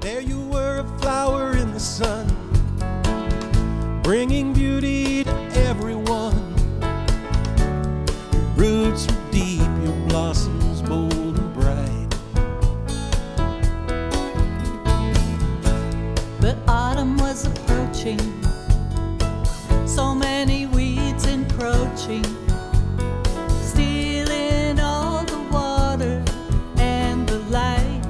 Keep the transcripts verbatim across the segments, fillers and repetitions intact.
There you were, a flower in the sun, bringing beauty to everyone. Your roots were deep, your blossoms bold and bright. But autumn was approaching, so many weeds encroaching, stealing all the water and the light.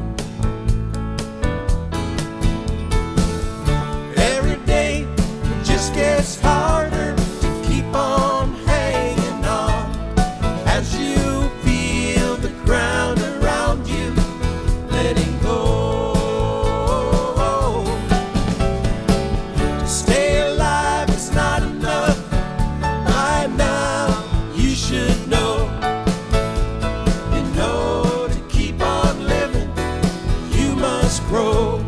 Every day it just gets harder to keep on hanging on, as you feel the ground around you letting go. To stay alive is not enough. By now you should know. You know, to keep on living you must grow.